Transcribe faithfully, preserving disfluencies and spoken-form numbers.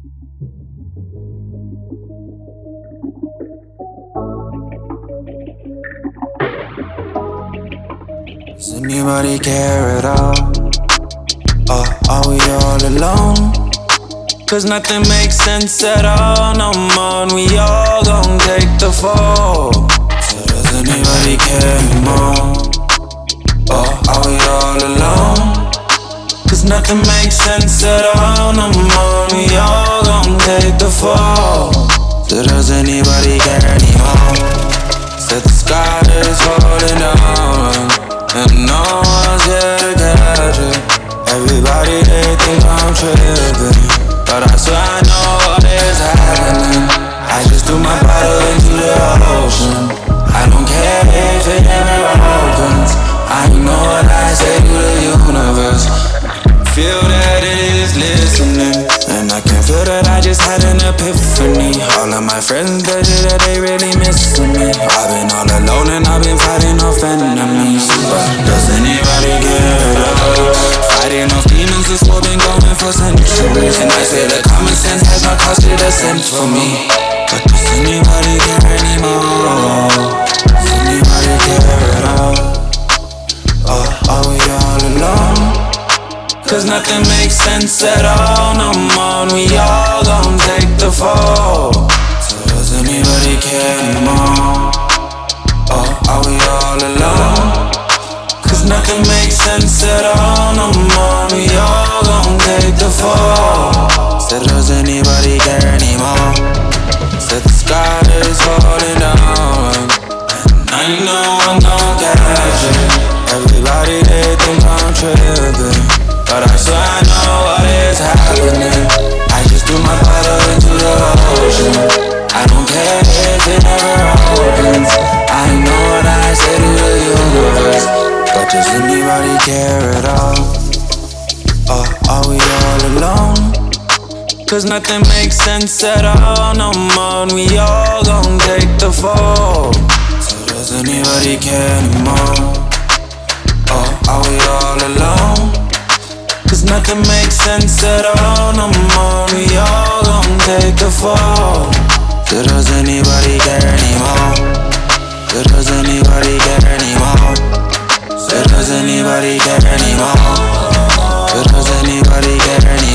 Does anybody care at all? Or are we all alone? Cause nothing makes sense at all no more, and we all gon' take the fall. So does anybody care anymore? Or are we all alone? Cause nothing makes sense at all no more, and we all gon' take the fall. So does anybody care anymore? Said the sky is falling down and no one's here to catch it. Everybody, they think I'm tripping, but I swear I know what is happening. I just threw my bottle into the ocean. I don't care if it never opens. I know what I say to the universe. Feel that it is listening, and I can feel that I just had an epiphany. All of my friends bet you that they really missing me. I've been all alone and I've been fighting off enemies. But does anybody care? Fighting off demons, this war been going for centuries. And I say that common sense has not costed a cent for me. But does anybody care anymore? Does anybody care at all? Or are we all alone? Cause nothing makes sense at all no more, and we all gon' take the fall. So does anybody care anymore? Or are we all alone? Cause nothing makes sense at all no more, and we all gon' take the fall. So does anybody care anymore? Said the sky is falling down, and I know I'm gon' catch it. Everybody, they think I'm tripping, but I swear I know what is happening. I just threw my bottle into the ocean. I don't care if it never opens. I know what I say to the universe. But does anybody care at all? Or are we all alone? Cause nothing makes sense at all no more, and we all gon' take the fall. So does anybody care anymore? Or are we all alone? Cause nothing makes sense at all no more, we all gon' take the fall. So does anybody care anymore? So does anybody care anymore? So does anybody care anymore? So does anybody care anymore?